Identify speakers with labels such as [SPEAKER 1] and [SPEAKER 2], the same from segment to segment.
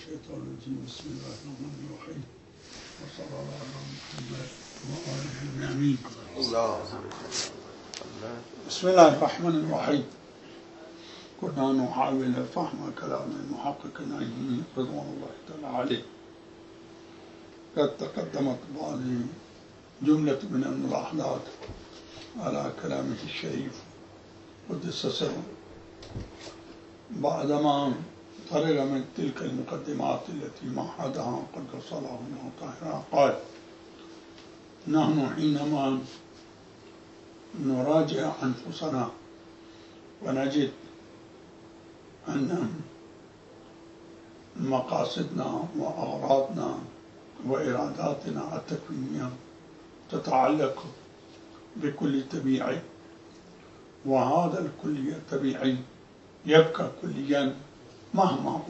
[SPEAKER 1] الشيطان الرجيم. بسم الله الرحمن الرحيم، وصلى الله على محمد وآله أجمعين. بسم الله الرحمن الرحيم. كنا نحاول فهم كلام المحقق النجمي رضوان الله تعالى عليه. قد تقدمت بعض جملة من الملاحظات على كلامه الشريف قدس سره بعدما فرغ من تلك المقدمات التي مهدها قدس الله طاهرا. قال: نحن حينما نراجع أنفسنا ونجد أن مقاصدنا وأغراضنا وإراداتنا التكوينية تتعلق بكل طبيعي، وهذا الكل الطبيعي يبقى كليا مهما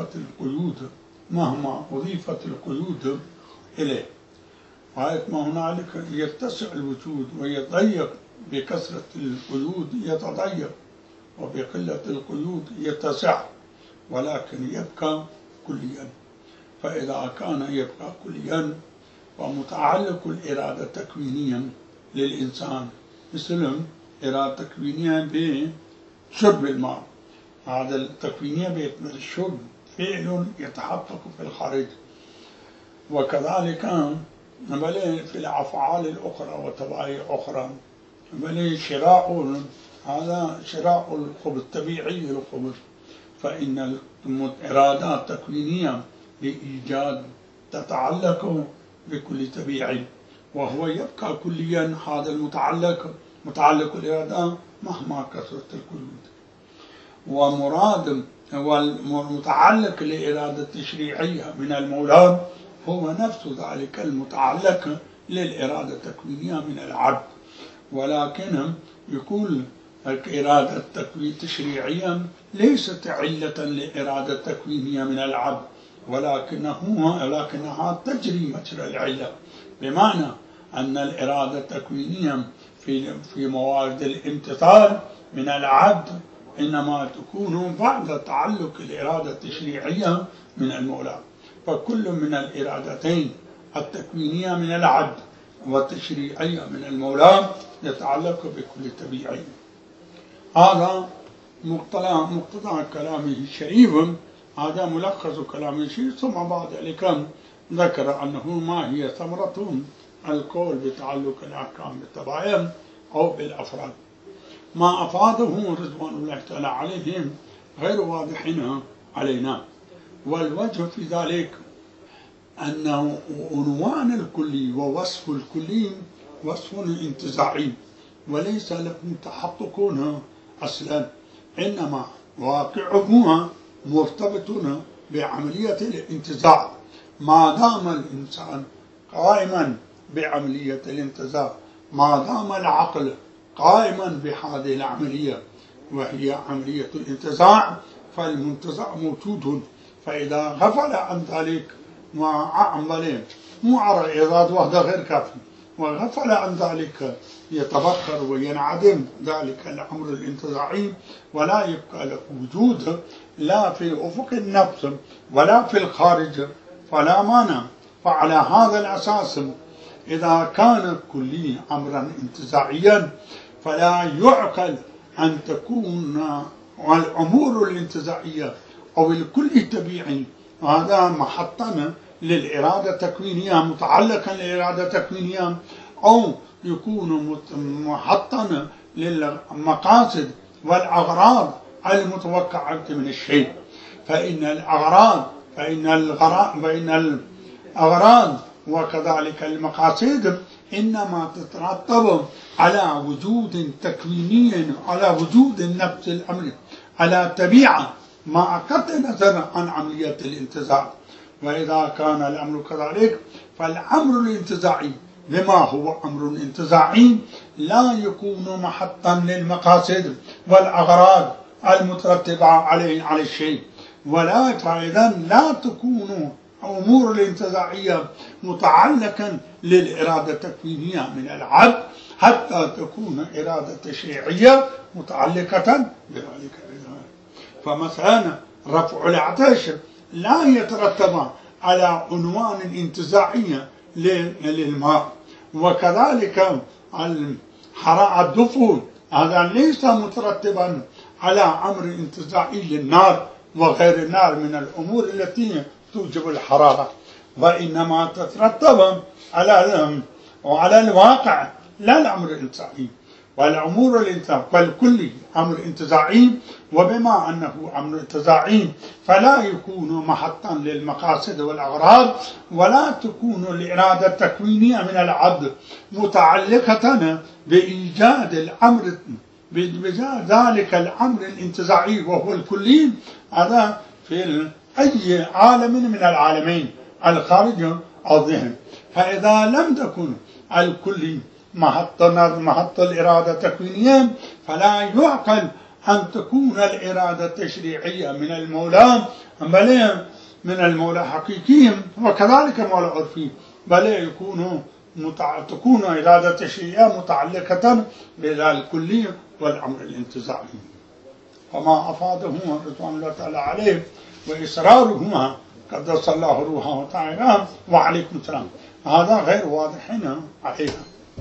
[SPEAKER 1] أضيفت القيود إليه. غاية ما هنالك يتسع الوجود ويضيق، بكثرة القيود يتضيق وبقلة القيود يتسع، ولكن يبقى كليا. فإذا كان يبقى كليا ومتعلق الإرادة التكوينية للإنسان مثل إرادة تكوينية بشرب الماء، هذا التكوينية بيتمر الشرب فعل يتحقق في الخارج، وكذلك بل في الأفعال الأخرى وطبائع أخرى، بل شراء، هذا شراء الخبز الطبيعي الخبز. فإن الإرادة التكوينية لإيجاد تتعلق بكل طبيعي، وهو يبقى كليا هذا متعلق الإرادة مهما كثرت القيود. ومراد والمتعلق للإرادة التشريعية من المولى هو نفس ذلك المتعلق للإرادة التكوينية من العبد، ولكن يقول الإرادة التشريعية ليست علة للإرادة التكوينية من العبد، ولكنها تجري مجرى العلة، بمعنى أن الإرادة التكوينية في موارد الامتثال من العبد إنما تكون بعد تعلق الإرادة التشريعية من المولى. فكل من الإرادتين التكوينية من العبد والتشريعية من المولى يتعلق بكل طبيعي. هذا مقتضى كلامه الشريف، هذا ملخص كلامه الشريف. ثم بعد ذلك ذكر أنه ما هي ثمرة القول بتعلق الأحكام بالطبائع أو بالأفراد. ما أفاده رضوان الله تعالى عليهم غير واضحين علينا، والوجه في ذلك أنه عنوان الكلي ووصف الكلي وصف انتزاعي وليس له تحقق أصلا، إنما واقعه مرتبط بعملية الانتزاع. ما دام الإنسان قائما بعملية الانتزاع، ما دام العقل قائما بهذه العملية وهي عملية الانتزاع، فالمنتزع موجود. فإذا غفل عن ذلك وعمل مو على إيراد وحده غير كافي، وغفل عن ذلك يتبخر وينعدم ذلك الأمر الانتزاعي، ولا يبقى له وجود لا في أفق النفس ولا في الخارج، فلا مانع. فعلى هذا الأساس إذا كان كلي أمرا انتزاعيا فلا يعقل أن تكون الأمور الانتزاعية أو الكل الطبيعي هذا محطا للإرادة التكوينية، متعلقا للإرادة التكوينية، أو يكون محطا للمقاصد والأغراض المتوقعة من الشيء. فإن الأغراض وكذلك المقاصد إنما تترتب على وجود تكويني، على وجود النفس الأمر، على طبيعة مع قطع النظر عن عملية الانتزاع. وإذا كان الأمر كذلك فالأمر الانتزاعي بما هو أمر انتزاعي لا يكون محطا للمقاصد والأغراض المترتبة على الشيء، ولا فإذا لا تكون أمور الانتزاعية متعلقا للإرادة التكوينية من العبد حتى تكون إرادة تشريعية متعلقة بذلك. فمثلا رفع العطش لا يترتب على عنوان انتزاعي للماء. وكذلك الدفء هذا ليس مترتبا على أمر انتزاعي للنار وغير النار من الأمور التي توجب الحرارة، وإنما تترتب على الواقع لا الأمر الانتزاعي. والأمور فالكل أمر انتزاعي، وبما أنه أمر انتزاعي فلا يكون محطا للمقاصد والأغراض، ولا تكون الإرادة التكوينية من العبد متعلقة بإيجاد ذلك الأمر الانتزاعي وهو الكلي، هذا في أي عالم من العالمين الخارج أو الذهن. فإذا لم تكن الكلي محط الإرادة التكوينية، فلا يعقل أن تكون الإرادة التشريعية من المولى، بل من المولى حقيقي وكذلك مولى عرفي، بل تكون إرادة تشريعية متعلقة بالكلي والأمر الانتزاعي. وما أفاده رضوان الله تعالى عليه وإصرارهما قدس الله روحه تعالى وعليكم السلام، هذا غير واضح عليها.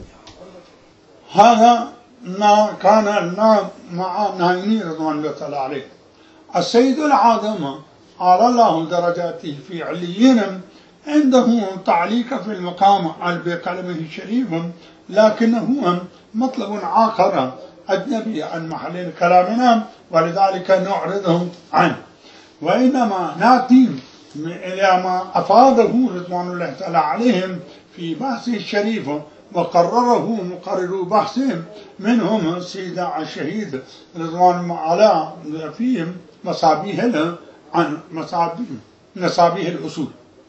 [SPEAKER 1] هذا ما كان مع نايمي رضوان الله تعالى عليه. السيد العاظم على الله درجاته في عليين عنده تعليق في المقام بقلمه الشريف، لكنه مطلب آخر أجنبي عن محل كلامنا، ولذلك نعرضه عنه. وإنما نأتي إلى ما أفاده رضوان الله تعالى عليهم في بحثه الشريف، وقرره مقرر بحثهم منهم السيد الشهيد رضوان على فيهم مصابيه عن مصابيه الأصول.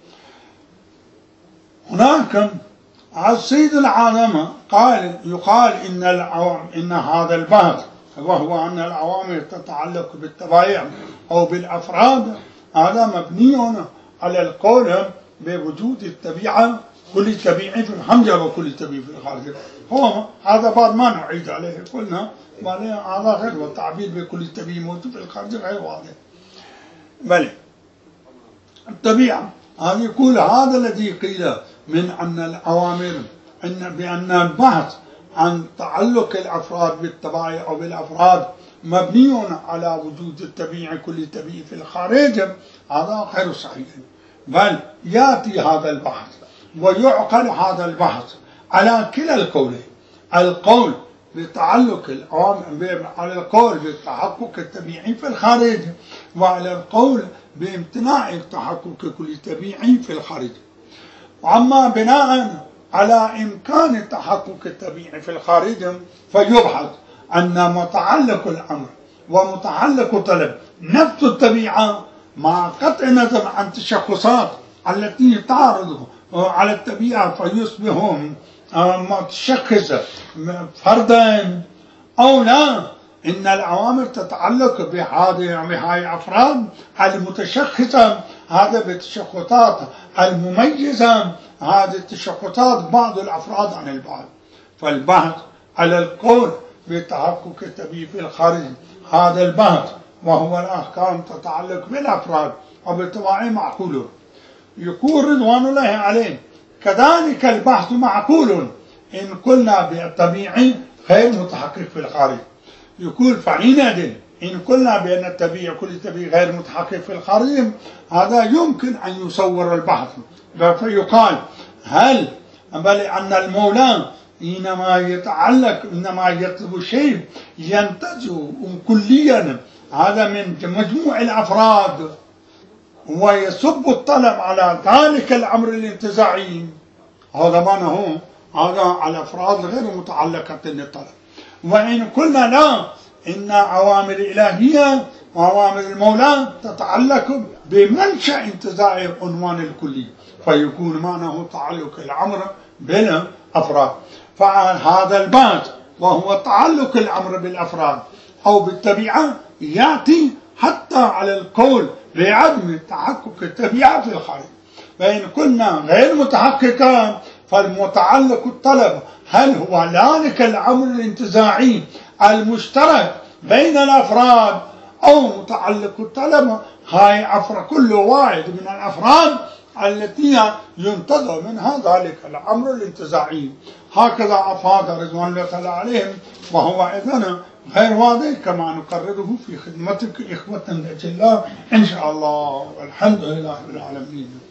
[SPEAKER 1] هناك السيد العاظم يقال إن هذا البحث، وهو أن العوامل تتعلق بالتبايع أو بالأفراد، هذا مبني على القول بوجود الطبيعة، كل طبيعي في الحمجة وكل طبيعي في الخارج. هو هذا بعد ما نعيد عليه، قلنا هذا غير، والتعبير بكل طبيعي موجود في الخارج غير واضح. بل الطبيعة هذا يقول هذا الذي قيل من أن الأوامر بأن البحث عن تعلق الأفراد بالطبائع أو بالأفراد مبني على وجود الطبيعي كل طبيعي في الخارج، هذا غير صحيح. بل يأتي هذا البحث ويعقل هذا البحث على كلا القولين، القول بتعلق الأوامر، على القول بالتحقق الطبيعي في الخارج، وعلى القول بامتناع التحقق كل طبيعي في الخارج. وأما بناء على إمكان التحقق الطبيعي في الخارج، فيبحث أن متعلق الأمر ومتعلق طلب نفس الطبيعة، مع قطع النظر عن التشخصات التي تعرض على الطبيعة فيصبح متشخص فردا أو لا، إن الأوامر تتعلق بهذه الأفراد المتشخصة، هذا بالتشخصات المميزة، هذه التشخصات بعض الأفراد عن البعض. فالبحث على القول بتحقق الطبيعي في الخارج، هذا البحث وهو الأحكام تتعلق بالأفراد وبالطبائع معقول، يقول رضوان الله عليه كذلك البحث معقول إن قلنا بالطبيعي غير متحقق في الخارج. يقول فحينئذ إن قلنا بأن الطبيعي كل طبيعي غير متحقق في الخارج، هذا يمكن أن يصور البحث، فيقال هل بل أن المولى إنما يطلب شيء ينتج كليا هذا من مجموع الأفراد، ويصب الطلب على ذلك الأمر الانتزاعي، هذا معناه هذا على أفراد غير متعلقة للطلب. وإن قلنا لا، إن أوامر الإلهية وأوامر المولى تتعلق بمنشأ انتزاع عنوان الكلي، فيكون معناه تعلق الأمر بالأفراد. فهذا البحث وهو تعلق الأمر بالأفراد أو بالطبيعة يأتي حتى على القول بعدم تحقق الطبيعة في الخارج. فإن كنا غير متحققة، فالمتعلق الطلب هل هو ذلك الأمر الانتزاعي المشترك بين الأفراد، أو متعلق الطلب هاي عفرة كل واحد من الأفراد التي ينتظر منها ذلك الأمر الانتزاعي. هكذا أفاد رضوان الله تعالى عليهم، وهو أيضا غير واضح كما نقرره في خدمتك إخوة الأجلاء إن شاء الله، والحمد لله رب العالمين.